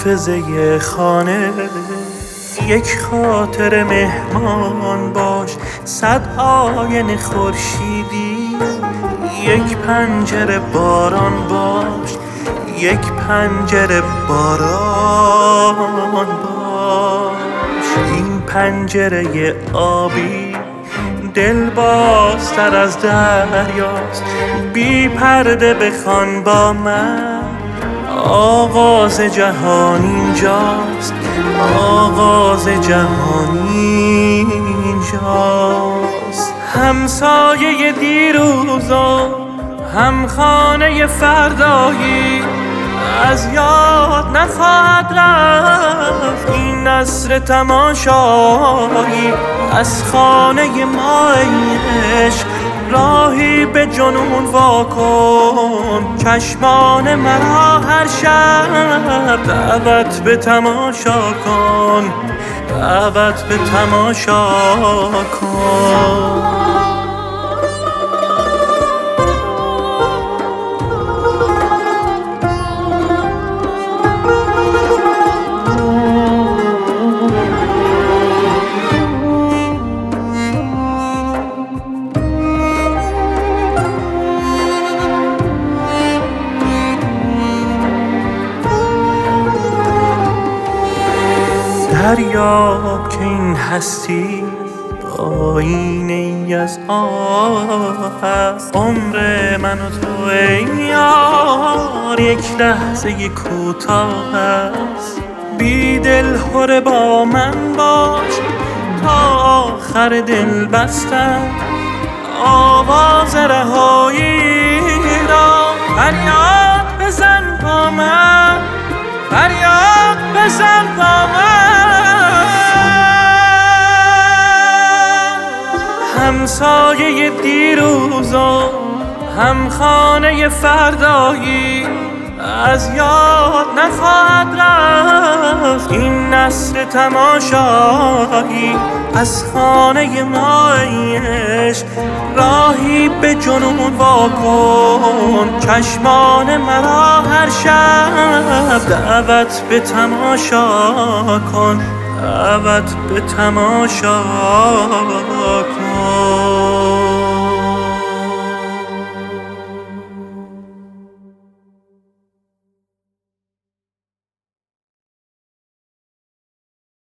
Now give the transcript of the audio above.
حافظه خانه، یک خاطر مهمان باش، 100 آینه خورشیدی، یک پنجره باران باش، یک پنجره باران باش. این پنجره آبی دل بازتر از دریاست، بی پرده بخوان با من، آغاز جهان اینجاست، آغاز جهان اینجاست. همسایه دیروزا، هم خانه فردایی، از یاد نخواهد رفت این نثر تماشایی. از خانه ما ای عشق راهی به جنون واکن، چشمان مرا هر شب دعوت به تماشا کن، دعوت به تماشا کن. دریاب که این هستی آینه ای از آه است، عمر من و تو ای یار یک لحظه کوتاه است. بی دل هره با من باش تا آخر دل بستن، آواز رهایی را فریاد بزن با من، فریاد بزن با من. همسایه دیروزا، هم خانه فردایی، از یاد نخواهد رفت این نثر تماشایی. از خانه ما ای عشق راهی به جنون واکن، چشمان مرا هر شب دعوت به تماشا کن، دعوت به تماشا کن.